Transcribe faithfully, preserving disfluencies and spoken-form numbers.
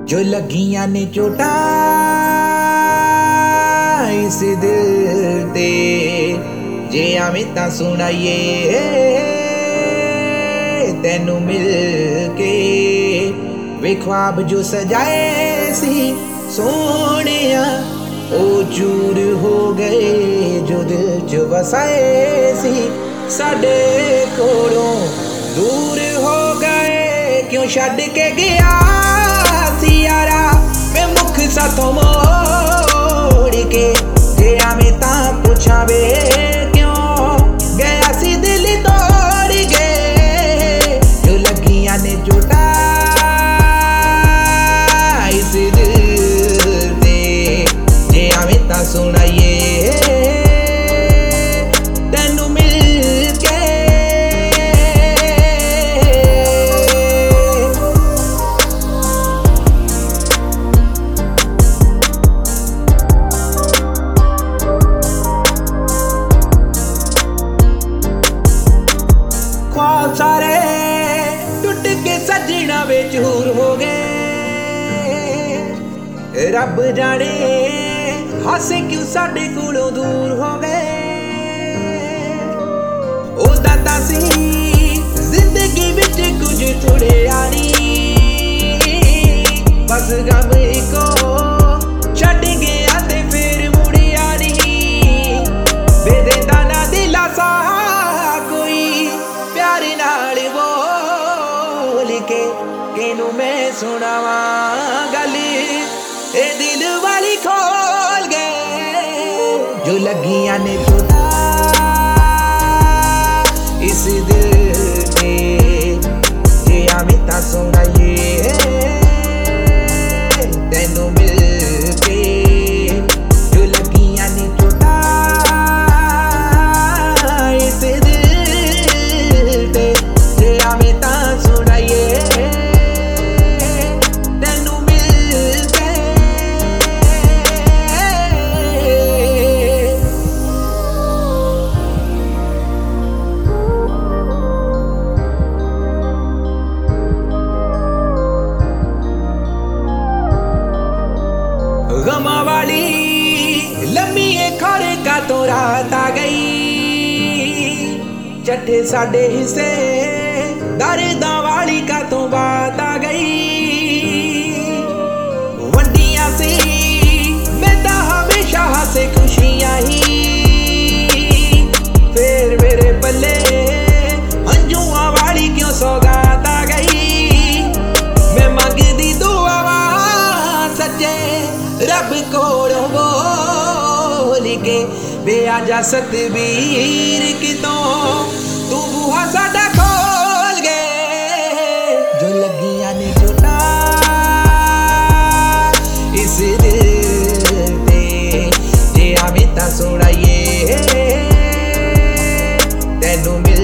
जो लगियां ने चोटा इस दिल ते जे आवें तां सुनाइए तेनू मिल के वे ख्वाब जो सजाए सी सोनिया ओ चूर हो गए जो दिल च वसाए सी साडे कोलों दूर हो गए क्यों छड्ड के गया सी यारा मैं मुख साथों मोड़ के जे आवें तां पुछां वे क्यों गया सी दिल तोड़ गए जो लगियां ने चोटा इस दिल ते जे आवें तां सुनाइए सारे टुट के सजना बेचूर हो गए रब जाने हासे क्यों साडे कोलों दूर हो गए ओ दाता सी जिंदगी विच कुछ थोड़े यारी बस गम को छड्ड गया ते फिर मुड़िया नहीं बेदेंदा ना दिलासा के केनू मैं सुनावा गल ए दिल वाली खोल गए जो लगियां ने चोटा इस दिल ते जे आवें तां सुनाइए तेनू मिल के जो लगियां ने चोटा इस दिल ते जे आवें तां गमा वाली लम्मी खारे का तो रात आ गई चट्टे साडे हिस्से दर्दां वाली का तो बात आ गई वंडियां सी मैं तो हमेशा हंसे खुशियां ही फिर मेरे पल्ले अंजुआ वाली क्यों सौगात आ गई मैं मंगदी दुआ सच्चे रब कोलों बोल के वे आजा सतबीर कितों तू बूहा साडा खोल गए जो लगियां ने चोटा इस दिल ते जे आवें तां सुनाइए तेनू मिल